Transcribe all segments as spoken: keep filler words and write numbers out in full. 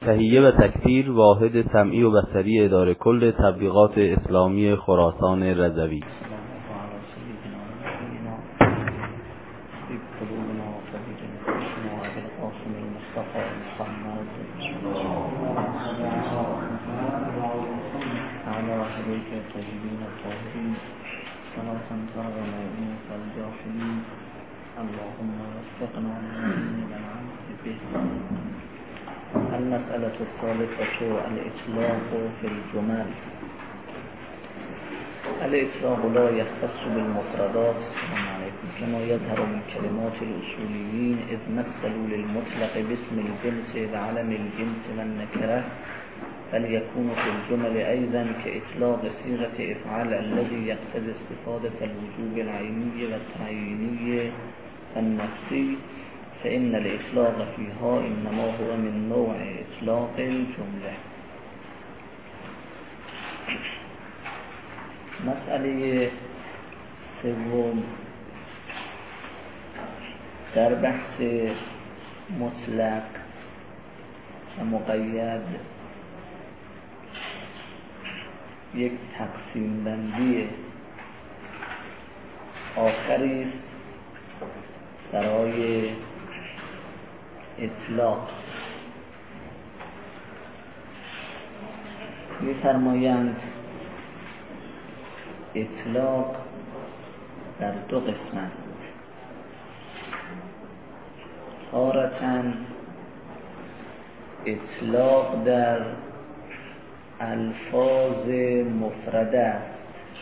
تهیه و تکثیر واحد سمعی و بصری اداره کل تبلیغات اسلامی خراسان رضوی. اللهم وفقنا للعلم والعمل به. المسألة الثالثة الإطلاق في الجمل. الإطلاق لا يختص بالمفردات كما يظهر من كلمات الأصوليين إذ مثلوا للمطلق باسم الجنس وعلم الجنس والنكرة، بل يكون في الجمل أيضا كإطلاق صيغة افعل الذي يقتضي استفادة الوجوب العيني والتعييني النفسي، فإن الإطلاق فيها إنما هو من نوع إطلاق الجملة. مسئله سوم در بحث مطلق و مقید یک تقسیم بندی آخری است برای اطلاق. می‌فرمایند اطلاق در دو قسم است. تارةً اطلاق در الفاظ مفرده است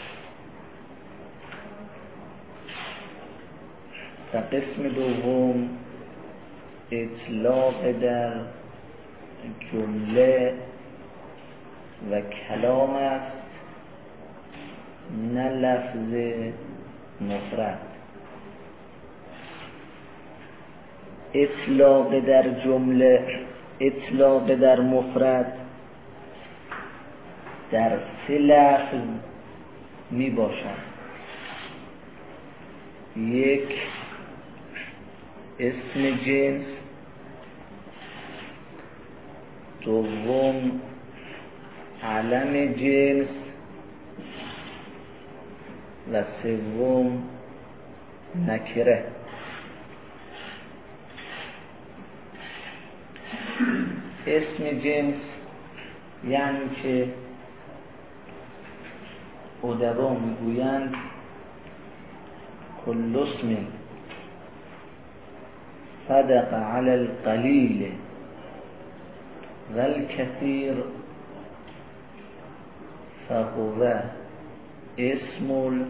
و قسم دوم اطلاق در جمله و کلام است، نه لفظ مفرد. اطلاق در جمله، اطلاق در مفرد در سه لفظ می باشد. یک اسم جنس، دوم علم جنس و سوم نکره. اسم جنس یعنی که ادبا میگویند کل اسم صدق علی القلیل و الکثیر فهو اسم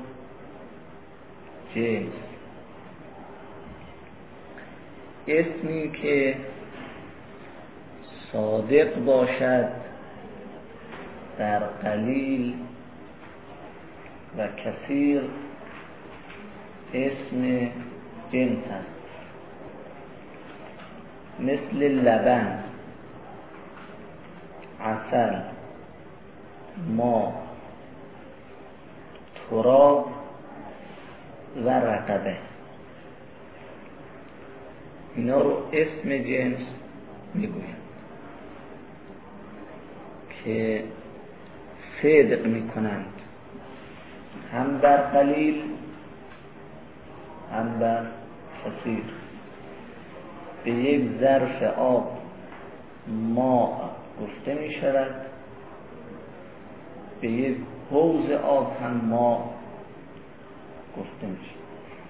الجنس. اسمی که صادق باشد در قلیل و کثیر اسم جنس است. مثل لبن، عسل، ماء، تراب و رقبه. اینا رو اسم جنس میگویند که صدق میکنند هم بر قلیل هم بر کثیر. به یک ظرف آب ماء گفته می شود، به یک حوض آب هم ماء گفته می شود.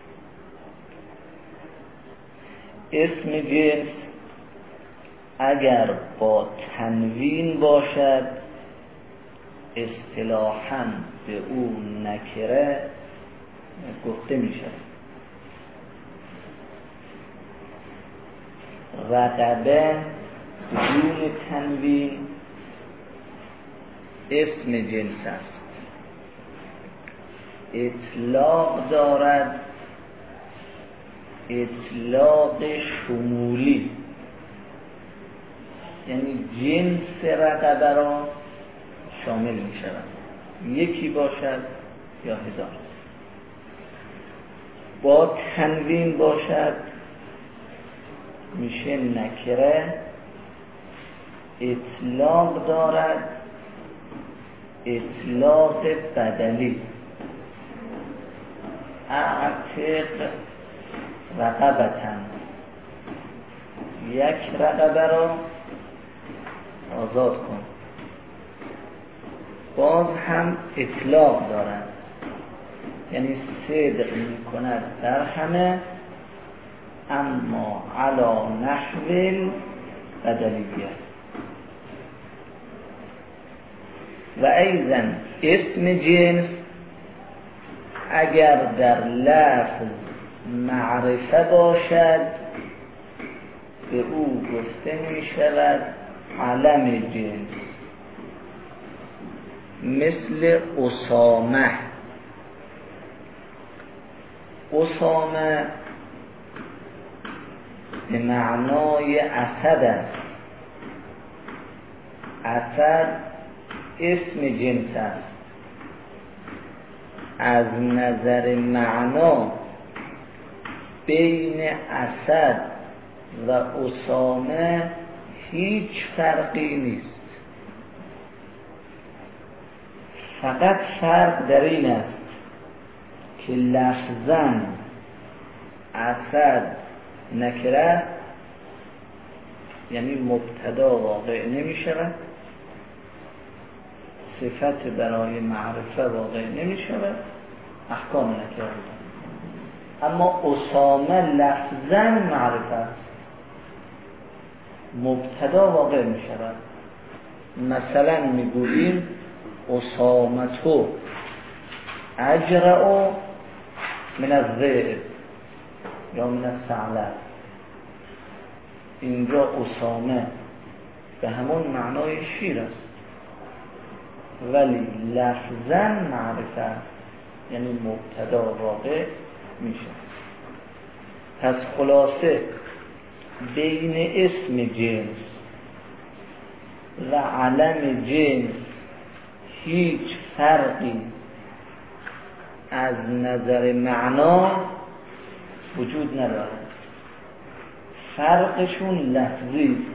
اسم جنس اگر با تنوین باشد اصطلاحاً به او نکره گفته می شود. رقبه بدون تنوین اسم جنس است. اطلاق دارد اطلاق شمولی، یعنی جنس رقبه را شامل می شود، یکی باشد یا هزار. با تنوین باشد میشه نکره اطلاق دارد، اطلاق بدلی. اعتق رقبتن، یک رقبه را آزاد کن. باز هم اطلاق دارد، یعنی صدق می کند در همه، اما علا نحو بدلیه. و ایضا اسم جنس اگر در لفظ معرفه باشد به او گفته می شود علم جنس، مثل اسامه. اسامه به معنای اسد است. اسد اسم جنس است. از نظر معنا بین اسد و اسامه هیچ فرقی نیست. فقط فرق در این است که لفظاً اسد نکره، یعنی مبتدا واقع نمی شود، صفت برای معرفه واقع نمی شود، احکام نکره. اما اسامه لفظاً معرفه است، مبتدا واقع می شود. مثلا می گوییم اسامتو اجرأ من الذئب یا من الثعلب. اینجا اسامه به همون معنای شیر است، ولی لفظاً معرفه است، یعنی مبتدا واقع میشه. پس خلاصه بین اسم جنس و علم جنس هیچ فرقی از نظر معنا وجود ندارد. فرقشون لفظی است.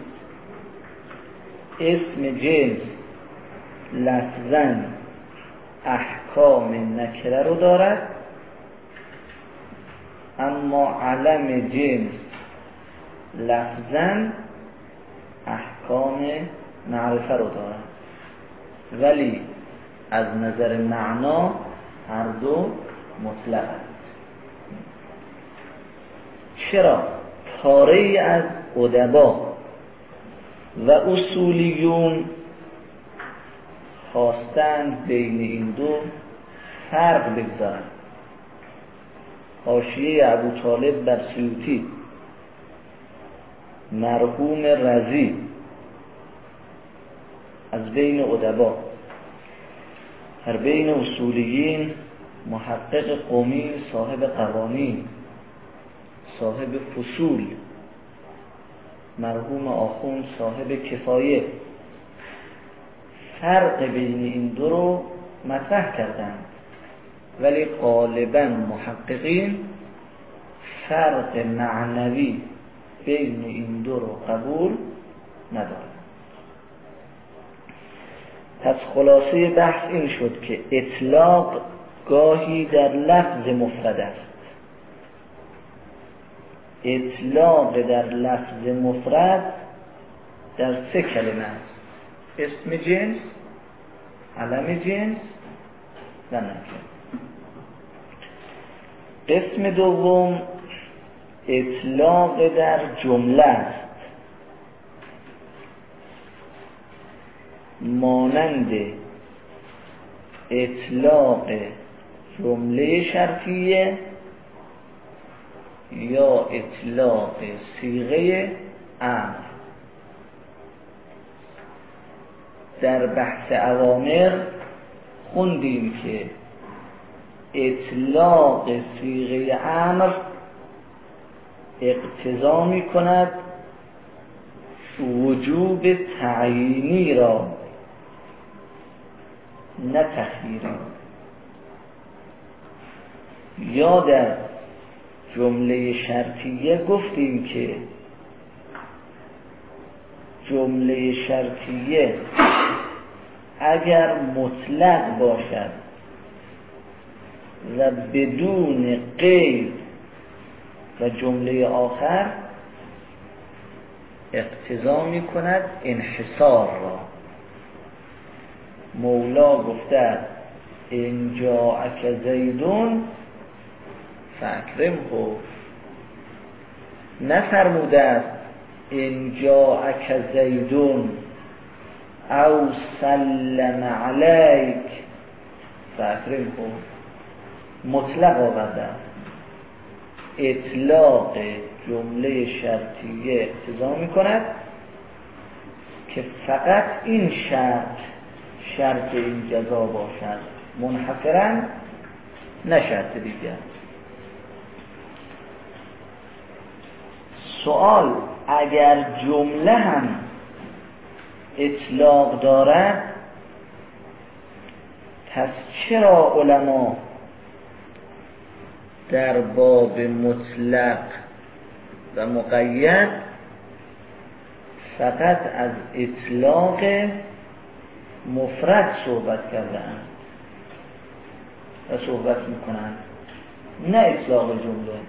اسم جنس لفظاً احکام نکره رو دارد، اما علم جنس لفظاً احکام معرفه رو دارد، ولی از نظر معنا هر دو مطلق است. چرا؟ پاره‌ای از ادبا و اصولیون خواستند بین این دو فرق بگذارند. حاشیه ابو طالب بر سیوطی، مرحوم رضی از بین ادبا، در بین اصولیین محقق قومی صاحب قوانین، صاحب فصول، مرحوم آخوند صاحب کفایه، فرق بین این دو رو مطرح کردند، ولی غالباً محققین فرق معنوی بین این دو رو قبول ندارند. پس خلاصه بحث این شد که اطلاق گاهی در لفظ مفرد است. اطلاق در لفظ مفرد در سه کلمه است: اسم جنس، علم جنس و نکره. قسم دوم اطلاق در جمله است، مانند اطلاق جمله شرطیه یا اطلاق صیغه امر. در بحث اوامر خوندیم که اطلاق صیغه امر اقتضا می کند وجوب تعیینی را، نه تخییری. یا در جمله شرطیه گفتیم که جمله شرطیه اگر مطلق باشد و بدون قید و جمله آخر اقتضا می کند انحصار را. مولا گفته ان جاءک زیدون فاکرمه، نفرموده است ان جاءک زیدون او سلم علیک فاکرمه، مطلق آورده است. اطلاق جمله شرطیه اقتضا می کند که فقط این شرط شرط این جزا باشد، منحصرا نه شرط دیگر. سوال: اگر جمله هم اطلاق دارد پس چرا علما در باب مطلق و مقید فقط از اطلاق مفرد صحبت کردند و صحبت میکنند، نه اطلاق جمله؟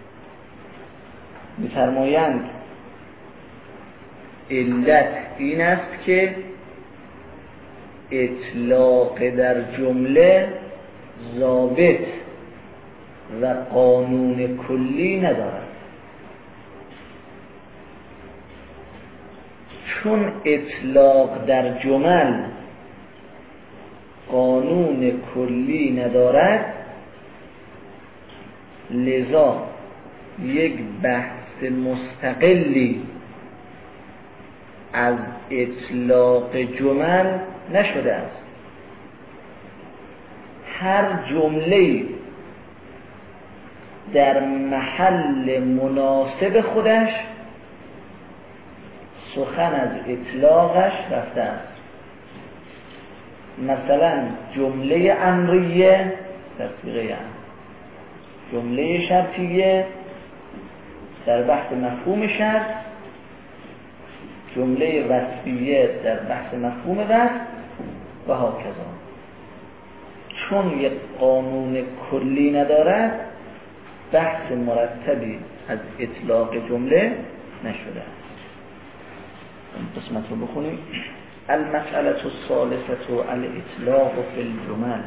می‌فرمایند علت این است که اطلاق در جمله ضابط و قانون کلی ندارد. چون اطلاق در جمل قانون کلی ندارد، لذا یک بحث مستقلی از اطلاق جمل نشده است. هر جمله در محل مناسب خودش سخن از اطلاقش رفته است. مثلا جمله امریه در صیغه امر، جمله شرطیه در بحث مفهوم شرط، جمله وصفیه در بحث مفهوم وصف و هاکذا. چون یک قانون کلی ندارد، بحث مرتبی از اطلاق جمله نشده است. این قسمت رو بخونیم. المسئله الثالثه الاطلاق فی الجمل.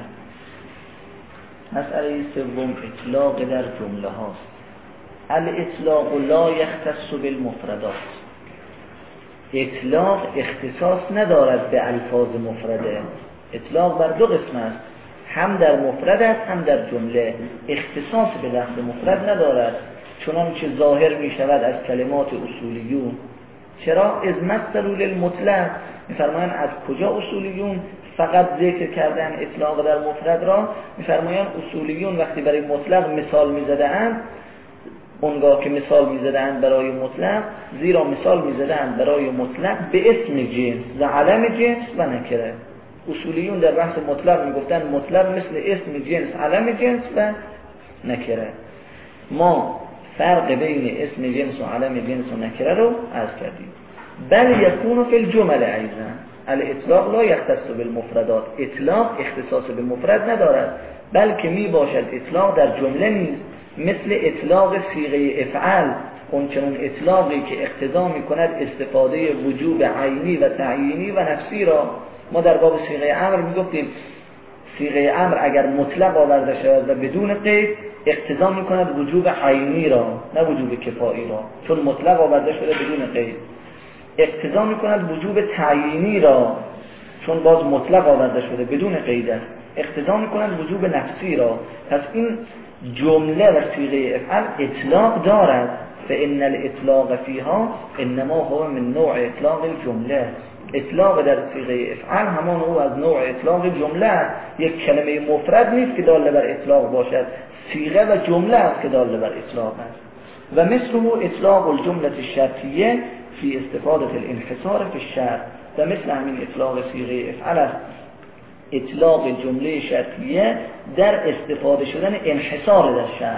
مسئله سوم اطلاق در جمله هاست. الاطلاق لا یختص بالمفردات. اطلاق اختصاص ندارد به الفاظ مفرده. اطلاق بر دو قسم است، هم در مفرد است هم در جمله. اختصاص به لفظ مفرد ندارد، چنانچه ظاهر می شود از کلمات اصولیون. چرا؟ از مثلوا للمطلق. می‌فرمایند از کجا اصولیون فقط ذکر کردن اطلاق در مفرد را؟ می‌فرمایند اصولیون وقتی برای مطلق مثال می‌زدند، اونگاه که مثال می‌زدند برای مطلق، زیرا مثال می‌زدند برای مطلق به اسم جنس و علم جنس و نکره. اصولیون در بحث مطلق میگفتن مطلق مثل اسم جنس، علم جنس و نکره. ما فرق بین اسم جنس و علم جنس و نکره رو عرض کردیم. بل یکون فی الجمل ایضا. الاطلاق لا یختص بالمفردات. اطلاق اختصاص به مفرد ندارد، بلکه می باشد اطلاق در جمله نیز، مثل اطلاق صیغه افعل، اونچنان اطلاقی که اقتضا می کند استفاده وجوب عینی و تعیینی و نفسی را. ما در باب صیغه امر می گفتیم صیغه امر اگر مطلق آورده شود و بدون قید، اقتضا می کند وجوب عینی را نه وجوب کفایی را، چون مطلق آورده شده بدون قید. اقتضا می کند وجوب تعیینی را، چون باز مطلق آورده شده بدون قید است. اقتضا می کند وجوب نفسی را. پس این جمله و صیغه افعل اطلاق دارد. فإن الاطلاق فيها انما هو من نوع اطلاق الجمله. اطلاق در صیغه افعال همان او از نوع اطلاق جمله است. یک کلمه مفرد نیست که داله بر اطلاق باشد، صیغه و جمله است که داله بر اطلاق است. و مثل اطلاق الجمله الشرطیه فی استفاده الانحصار فی الشرط. و مثل همین اطلاق صیغه افعال است اطلاق جمله شرطیه در استفاده شدن انحصار در شرط.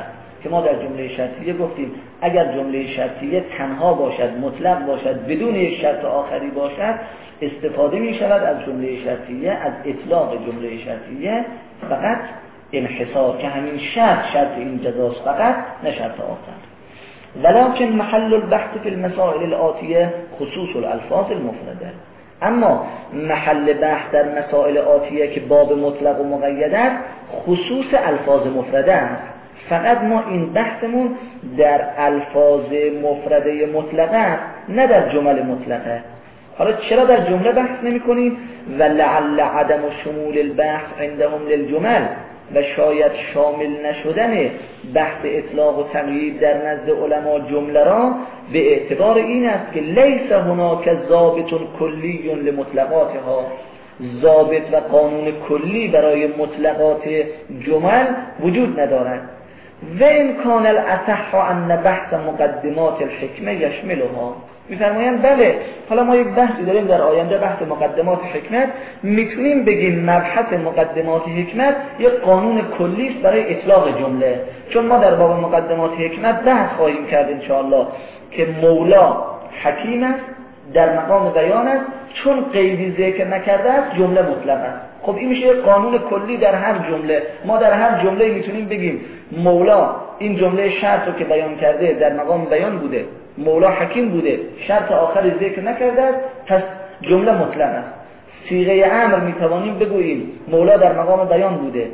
که ما در جمله شرطیه گفتیم اگر جمله شرطیه تنها باشد، مطلق باشد، بدون یک شرط آخری باشد، استفاده می شود از جمله شرطیه، از اطلاق جمله شرطیه فقط انحصار که همین شرط شرط این جزاست فقط، نه شرط آخر. ولكن محل البحث في المسائل الآتیه خصوص الالفاظ المفرده. اما محل بحث در مسائل آتیه که باب مطلق و مقید است خصوص الفاظ مفرده است. فقط ما این بحثمون در الفاظ مفرده مطلقه است، نه در جمل مطلقه. حالا چرا در جمله بحث نمی کنیم؟ و لعل عدم شمول البحث عندهم للجمل، و شاید شامل نشدن بحث اطلاق و تقیید در نزد علما جمله را به اعتبار این است که لیس هناک ضابط کلی لمطلقاتها، ضابط و قانون کلی برای مطلقات جمل وجود ندارد. و امکان الاصح ان بحث مقدمات الحکمه یشملها. میفرمایند بله، حالا ما یک بحثی داریم در آینده، بحث مقدمات حکمت، میتونیم بگیم مبحث مقدمات حکمت یک قانون کلی است برای اطلاق جمله، چون ما در باب مقدمات حکمت بحث خواهیم کرد انشاءالله که مولا حکیم است، در مقام بیان است، چون قیدی ذکر نکرده است جمله مطلق است. خب این میشه یک قانون کلی در هر جمله. ما در هر جمله میتونیم بگیم مولا این جمله شرط رو که بیان کرده در مقام بیان بوده، مولا حکیم بوده، شرط آخری ذکر نکرده است، پس جمله مطلق است. صیغه امر میتوانیم بگوییم مولا در مقام بیان بوده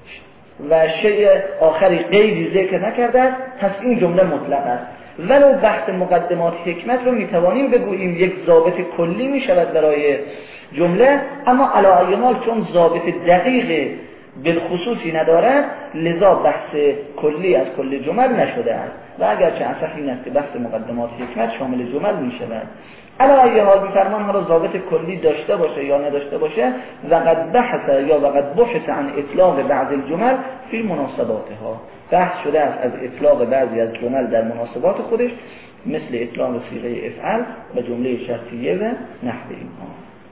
و شیء آخری قیدی ذکر نکرده است، پس این جمله مطلق است. ولو بحث مقدمات حکمت رو میتوانیم بگوییم یک ضابط کلی میشود برای جمله، اما علی ای حال چون ضابط دقیق بالخصوصی ندارد لذا بحث کلی از کل جمل نشده است و اگرچه اصح این است که بحث مقدمات حکمت شامل جمل میشود. علی ای حال میفرمان حالا ضابط کلی داشته باشه یا نداشته باشه، وقد بحث یا وقد بحث عن اطلاق بعض الجمل فی مناسباتها، بحث شده است از اطلاق بعضی از جمل در مناسبات خودش، مثل اطلاق صیغه افعل و جمله شرطیه و نحو اینها.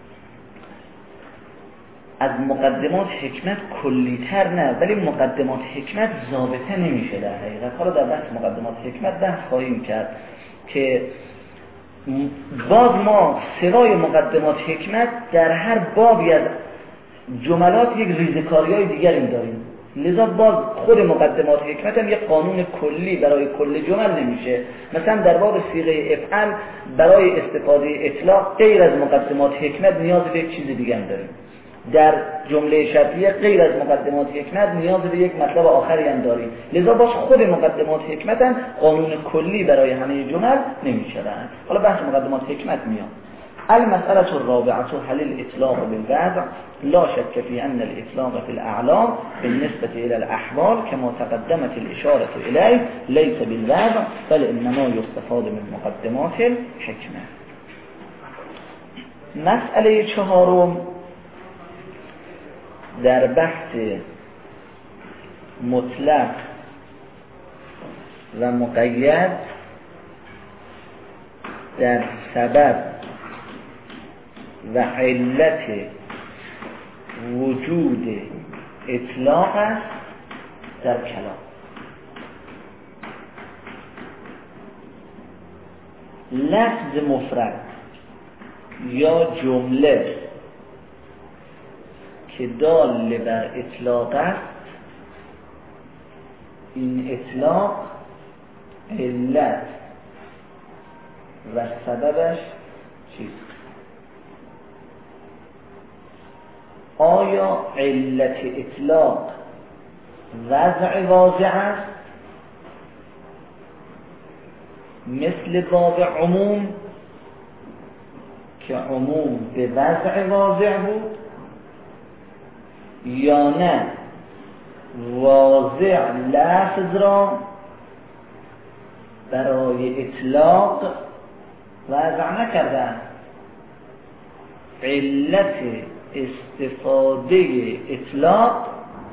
از مقدمات حکمت کلی‌تر نه، ولی مقدمات حکمت ضابطه نمیشه در حقیقت. حالا در بحث مقدمات حکمت بحث خواهیم کرد که باز ما سوای مقدمات حکمت در هر بابی از جملات یک ریزکاری‌های دیگری داریم، لذا باز خود مقدمات حکمت هم یک قانون کلی برای کل جمل نمیشه. مثلا در باب صیغه افعل برای استفاده اطلاق غیر از مقدمات حکمت نیاز به یک چیز دیگه هم داریم، در جمله شرطیه غیر از مقدمات حکمت نیاز به یک مطلب آخری هم داریم، لذا باز خود مقدمات حکمت هم قانون کلی برای همه جمل نمیشوند. حالا بحث مقدمات حکمت میاد. المسألة الرابعة هل الإطلاق بالوضع؟ لا شك في أن الإطلاق في الأعلام بالنسبة إلى الأحوال كما تقدمت الإشارة إليه ليس بالوضع بل إنما يستفاد من مقدمات الحكمة. مسألة چهارم در بحث مطلق و مقید در سبب و علت وجود اطلاق است در کلام. لفظ مفرد یا جمله که دال بر اطلاق است، این اطلاق علت و سببش چیست؟ آیا علت اطلاق وضع واضع است مثل باب عموم که عموم به وضع واضع بود، یا نه واضع لفظ را برای اطلاق وضع نکردن؟ علت استفاده اطلاق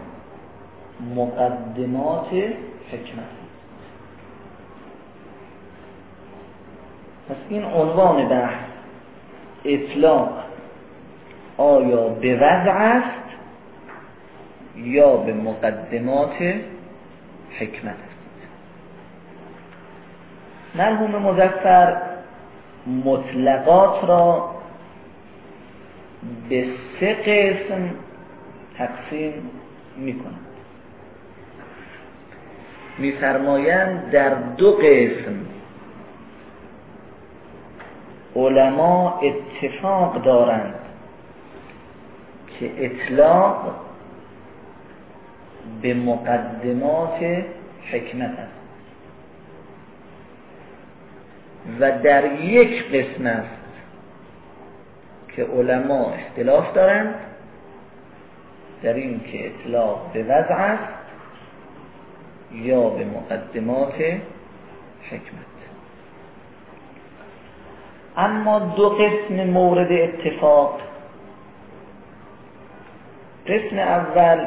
مقدمات حکمت. پس این عنوان بحث، اطلاق آیا به وضع است یا به مقدمات حکمت است. مرحوم مظفر مطلقات را به سه قسم تقسیم می‌کند. می‌فرمایند در دو قسم علما اتفاق دارند که اطلاق به مقدمات حکمت است و در یک قسم است که علما اختلاف دارند در این که اطلاق به وضع است یا به مقدمات حکمت. اما دو قسم مورد اتفاق، قسم اول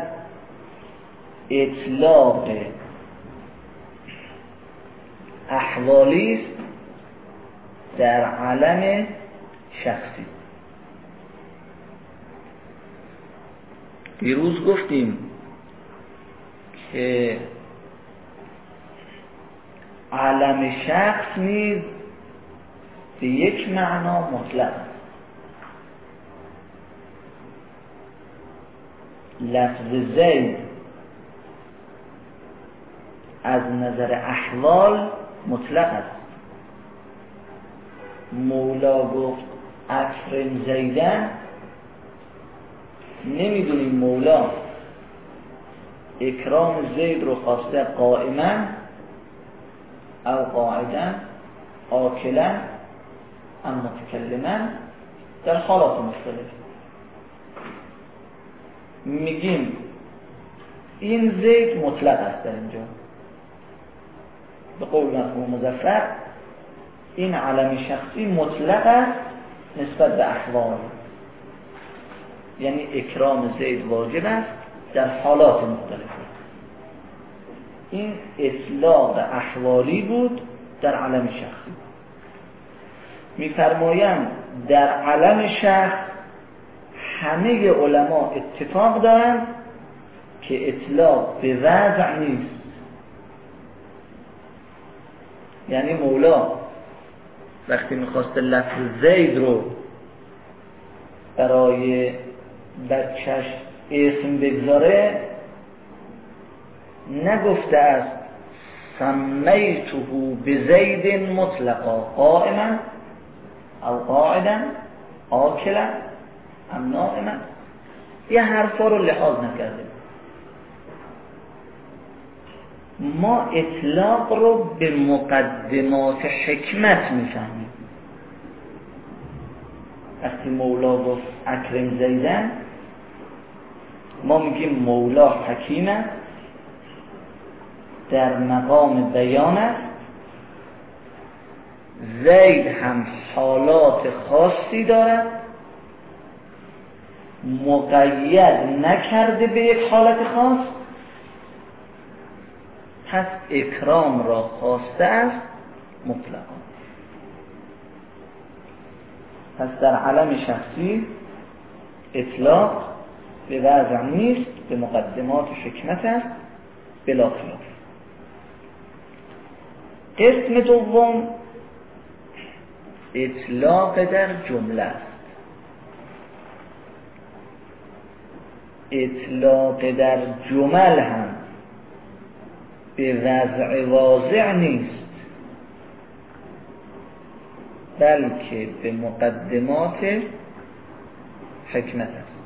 اطلاق احوالی است در عالم شخصی. دیروز گفتیم که عالم شخص نیز به یک معنا مطلق است. لفظ زید از نظر احوال مطلق است. مولا گفت اکرم زیدن، نمیدونیم مولا اکرام زید رو خواسته قائما او قاعدا آکلا ام متکلما در حالات مختلف. میگیم این زید مطلق است در اینجا به قول مرحوم مظفر، این علم شخصی مطلق است نسبت به احوال، یعنی اکرام زید واجب است در حالات مختلفه. این اطلاق احوالی بود در علم شخصی. می‌فرمایند در علم شخص همه علما اتفاق دارند که اطلاق به وضع نیست. یعنی مولا وقتی میخواست لفظ زید رو برای بچهش اسم بگذاره نگفته است سمیته بزید مطلقا قائما او قاعدا آکلا ام نائما، یه حرفا رو لحاظ نکرده. ما اطلاق رو به مقدمات حکمت میفهمیم. وقتی مولا گفت اکرم زیدن، ما میگیم مولا حکیم است، در مقام بیان است، زید هم حالات خاصی دارد، مقید نکرده به یک حالت خاص، پس اکرام را خواسته است مطلقا. پس در علم شخصی اطلاق به وضع نیست، به مقدمات حکمت است بلا خلاف. قسم دوم اطلاق در جمله است. اطلاق در جمل هم به وضع واضع نیست، بلکه به مقدمات حکمت است.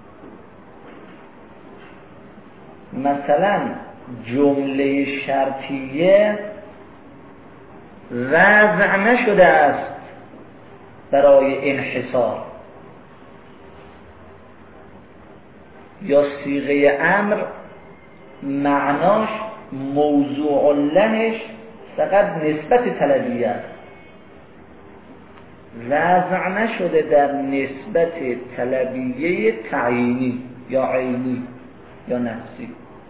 مثلا جمله شرطیه وضع نشده است برای انحصار، یا صیغه امر معناش موضوع لهش فقط نسبت طلبیه است، وضع نشده در نسبت طلبیه تعیینی یا عینی یا نفسی.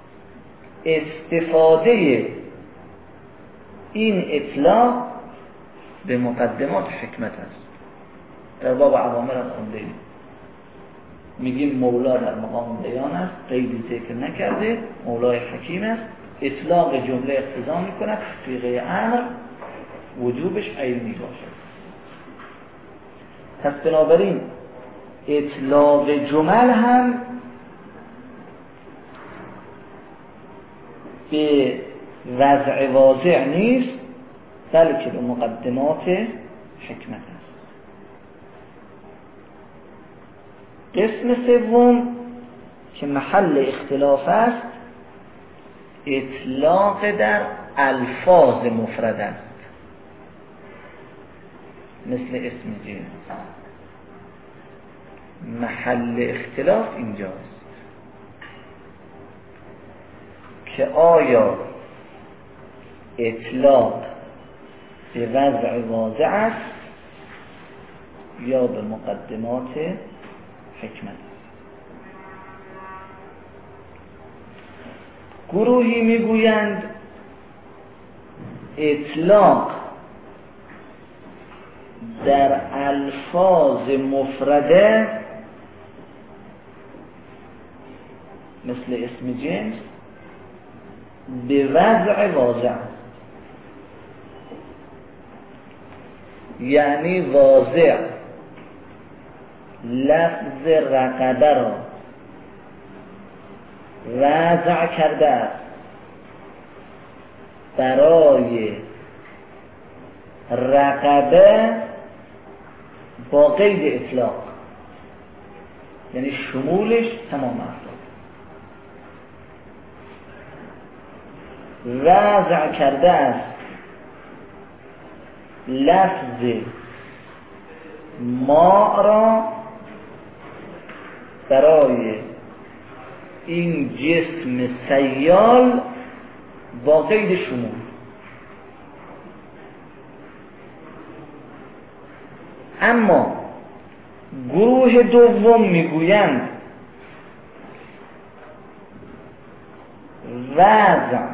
استفاده این اطلاق به مقدمات حکمت است. در باب عوامر هم خونده ایم، میگیم مولا در مقام بیان است، قیدی ذکر نکرده، مولای حکیم است، اطلاق جمله اقتضا میکند صیغه امر وجوبش عینی باشد. پس بنابراین اطلاق جمل هم به وضع واضع نیست، بلکه به مقدمات حکمت است. قسم سوم که محل اختلاف است، اطلاق در الفاظ مفرد است، مثل اسم جنس. محل اختلاف اینجاست که آیا اطلاق به وضع واضع است یا به مقدمات حکمت است. گروهی میگویند اطلاق در الفاظ مفرده مثل اسم جنس به وضع واضع، یعنی واضع لفظ رقبه را وضع کرده است برای رقبه با قید اطلاق، یعنی شمولش تمام افراد. وضع کرده است لفظ ما را برای این جسم سیال با قید شمول. اما گروه دوم میگویند وضع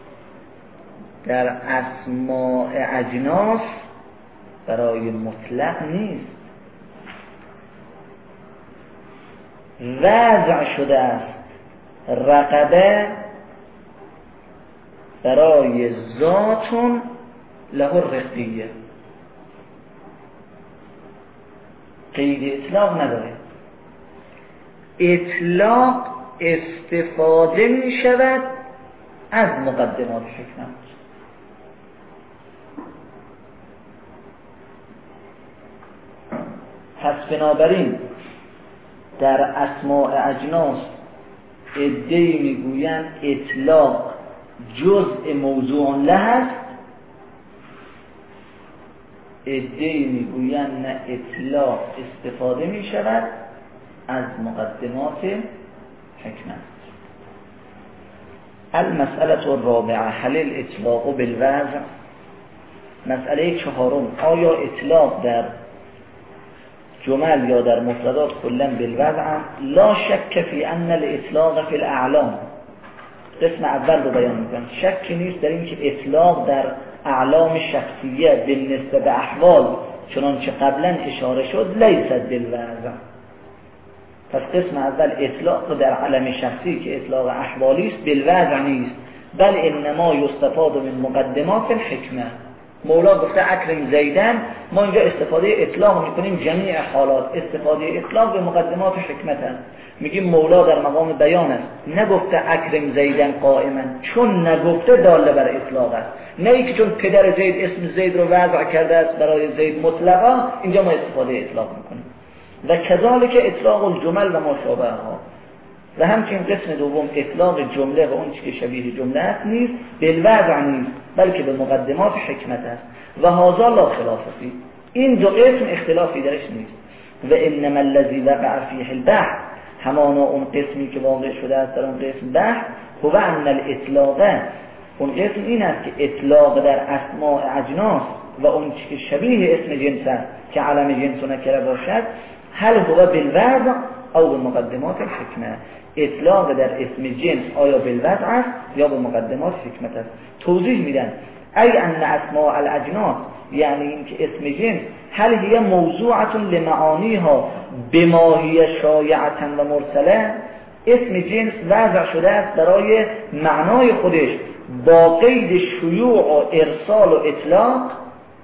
در اسماء اجناس برای مطلق نیست، وضع شده است رقبه برای ذاتون له الرقیه، قید اطلاق نداره. اطلاق استفاده می شود از مقدمات حکمت. پس بنابراین در اسماء اجناس عده‌ای میگویند اطلاق جزء موضوع له است، عده‌ای میگویند نه، اطلاق استفاده می شود از مقدمات حکمت. المسئله الرابعه هل الاطلاق بالوضع. مسئله چهارم، آیا اطلاق در جمل یا در مفردات کلا بالوضع؟ لا شک فی ان الاطلاق فی الاعلام. قسم اول رو بیان میکنم، شکی نیست در این که اطلاق در اعلام شخصیه بالنسبه به احوال چنانچه قبلا اشاره شد لیست بالوضع. پس قسم اول اطلاق در علم شخصی که اطلاق احوالی است بالوضع نیست، بل انما یستفاد من مقدمات الحکمه. مولا گفته اکرم زیدن، ما اینجا استفاده اطلاق میکنیم جمیع حالات، استفاده اطلاق به مقدمات حکمت هست. میگیم مولا در مقام بیان است، نگفته اکرم زیدن قائما، چون نگفته داله بر اطلاق است. نه اینکه چون پدر زید اسم زید رو وضع کرده است برای زید مطلقا، اینجا ما استفاده اطلاق میکنیم. و کذالک اطلاق الجمل و ما شابهها. و همچنین قسم دوم اطلاق جمله و اون چیزی که شبیه جمله است نیست، بالوضع نیست، بلکه به مقدمات حکمت است. و هذا لا خلاف فیه، این دو قسم اختلافی درش نیست. و انما الذی وقع فیه البحث، همانا اون قسمی که واقع شده است در اون قسم بحث، هو ان الاطلاق، اون قسم این است که اطلاق در اسماء اجناس و اون چیزی که شبیه اسم جنس است که علم جنس و نکره باشد، هل هو بالوضع او به مقدمات الحکمه. اطلاق در اسم جنس آیا بالوضع است یا به مقدمات حکمت است. توضیح میدن ای ان اسماء الاجناس، یعنی این که اسم جنس هل هي موضوعه لمعانیها بما هي شایعه و مرسله، اسم جنس وضع شده است برای معنای خودش با قید شیوع و ارسال و اطلاق،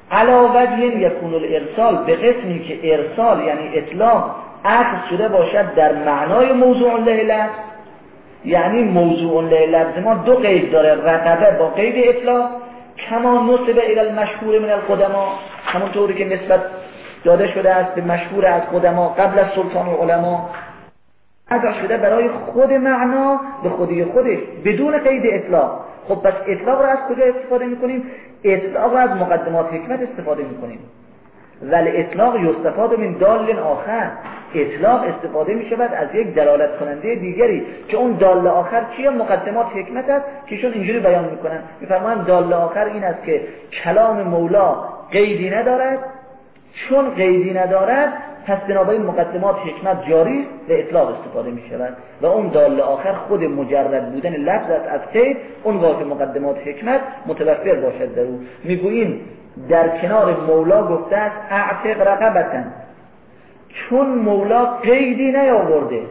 علا وجه یکون الارسال، به قسمی که ارسال یعنی اطلاق اخذ شده باشد در معنای موضوع له لفظ، یعنی موضوع له لفظ ما دو قید داره، رقبه با قید اطلاق، کما نسب الی المشهور من القدما، همونطوری که نسبت داده شده است به مشهور از قدما قبل از سلطان العلماء، ادا شده برای خود معنا به خودی خودش بدون قید اطلاق. خب پس اطلاق را از کجا استفاده میکنیم؟ اطلاق را از مقدمات حکمت استفاده میکنیم. ولی اطلاق یستفاد من دال آخر، اطلاق استفاده میشود از یک دلالت کننده دیگری که اون دال آخر چیه؟ مقدمات حکمت است که ایشون اینجوری بیان میکنن، میفرمایند دال آخر این است که کلام مولا قیدی ندارد، چون قیدی ندارد پس بنابراین مقدمات حکمت جاری و اطلاق استفاده می شود و اون دال آخر خود مجرد بودن لفظ از قید، اون واژه مقدمات حکمت متوفر باشد در او. میگوییم در کنار مولا گفته است اعتق رقبتن، چون مولا قیدی نیاورده،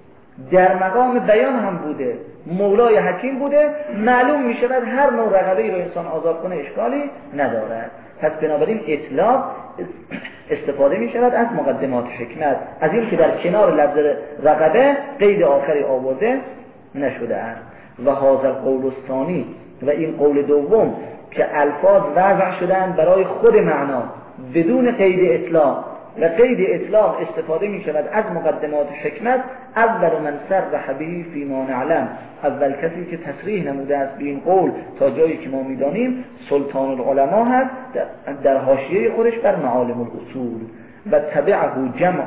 در مقام بیان هم بوده، مولای حکیم بوده، معلوم می شود هر نوع رقبه‌ای رو انسان آزاد کنه اشکالی ندارد. پس بنابراین اطلاق استفاده می شود از مقدمات حکمت، از این که در کنار لفظ رقبه قید آخری آورده نشده است. و هذا القول الثانی، و این قول دوم که الفاظ وضع شدن برای خود معنا بدون قید اطلاق و قید اطلاق استفاده می شود از مقدمات حکمت، اول من صرح به فیما نعلم، اول کسی که تصریح نموده است به این قول تا جایی که ما میدانیم سلطان العلماء هست در حاشیه خودش بر معالم الاصول، و تبعه جمع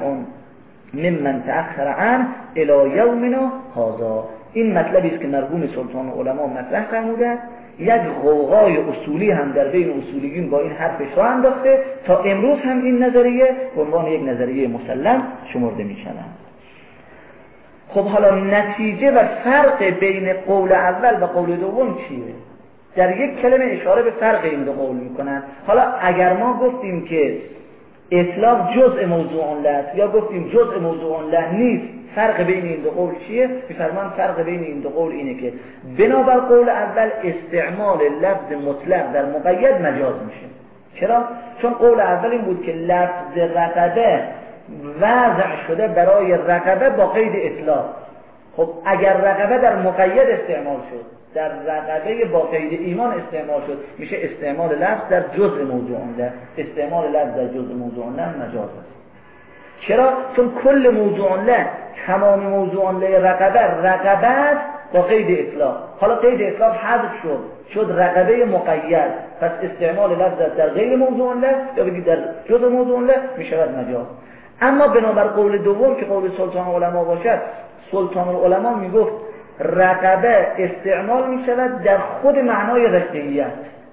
ممن تأخر عنه الی یومنا هذا. این مطلبی است که مرحوم سلطان العلماء مطرح فرموده است، یک غوغای اصولی هم در بین اصولیین با این حرفش را انداخته تا امروز هم این نظریه به عنوان یک نظریه مسلم شمرده می شود. خب حالا نتیجه و فرق بین قول اول و قول دوم چیه؟ در یک کلمه اشاره به فرق این دو قول میکنن. حالا اگر ما گفتیم که اطلاق جزء موضوع له است یا گفتیم جزء موضوع له نیست، فرق بین این دو قول چیه؟ می‌فرمایند فرق بین این دو قول اینه که بنابر قول اول استعمال لفظ مطلق در مقید مجاز میشه. چرا؟ چون قول اول این بود که لفظ رقبه وضع شده برای رقبه با قید اطلاق. خب اگر رقبه در مقید استعمال شد، در رقبه با قید ایمان استعمال شد، میشه استعمال لفظ در جزء موضوع له. استعمال لفظ در جزء موضوع له مجاز است. چرا؟ چون کل موضوع له، تمام موضوع له رقبه رقبه با قید اطلاق. حالا قید اطلاق حذف شد، شد رقبه مقید، پس استعمال لفظ در غیر موضوع له یا بگید در جزء موضوع له میشود مجاز. اما بنابر قول دوم که قول سلطان العلماء باشد، سلطان العلماء میگفت رقبه استعمال میشود در خود معنای رقیت.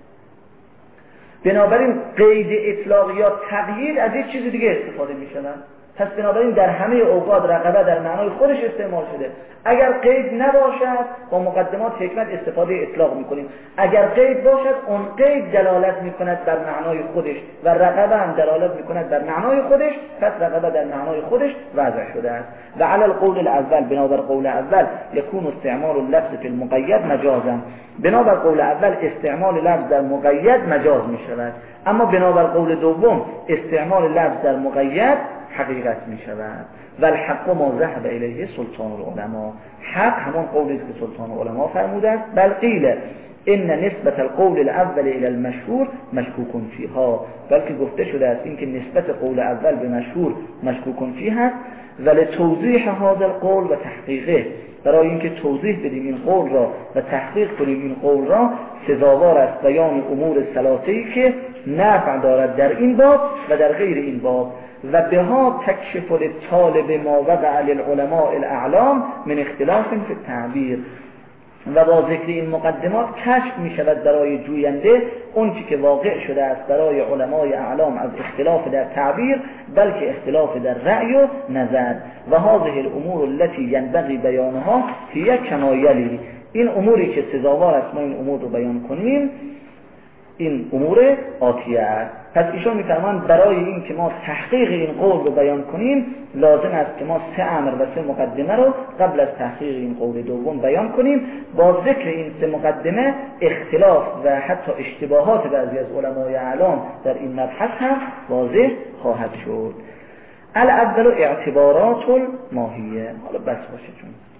بنابراین قید اطلاق یا تقیید از یک چیز دیگه استفاده میشود. پس بنابراین در همه اوقات رقبه در معنای خودش استعمال شده. اگر قید نباشد با مقدمات حکمت استفاده اطلاق میکنیم، اگر قید باشد اون قید دلالت میکند بر معنای خودش و رقبه هم دلالت میکند بر معنای خودش، پس رقبه در معنای خودش وضع شده است. و علی القول الاول، بنابر قول اول یکون استعمال اللفظ فی المقید مجازا، بنابر قول اول استعمال لفظ در مقید مجاز میشود، اما بنابر قول دوم استعمال لفظ در مقید حقیقت می شود. و الحق ما ذهب الیه سلطان العلماء، حق همان قولی است که سلطان العلماء فرموده است. بل قیل ان نسبت القول الاول الى المشهور مشکوک فیها، بلکه گفته شده است این که نسبت قول اول به مشهور مشکوک فیها است. ولی توضیح هذا القول و تحقیقه، برای اینکه توضیح بدیم این قول را و تحقیق کنیم این قول را، سزاوار است بیان امور ثلاثه‌ای که نفع دارد در این باب و در غیر این باب، و بها تکشف للطالب ما وقع للعلماء الاعلام من اختلاف فی التعبیر، و با ذکر این مقدمات کشف می شود برای جوینده اون چی که واقع شده است برای علمای اعلام از اختلاف در تعبیر، بلکه اختلاف در رأی و نظر. و هذه الامور التي ينبغي بیانها هي كما يلي، این اموری که سزاوار است ما این امور رو بیان کنیم این امور آتیه است. پس ایشون میفرمان برای این که ما تحقیق این قول رو بیان کنیم لازم است که ما سه امر و سه مقدمه رو قبل از تحقیق این قول دوم بیان کنیم. با ذکر این سه مقدمه اختلاف و حتی اشتباهات بعضی از علمای اعلام در این مبحث هم واضح خواهد شد. الاول اعتبارات الماهیه. حالا بس باشه چون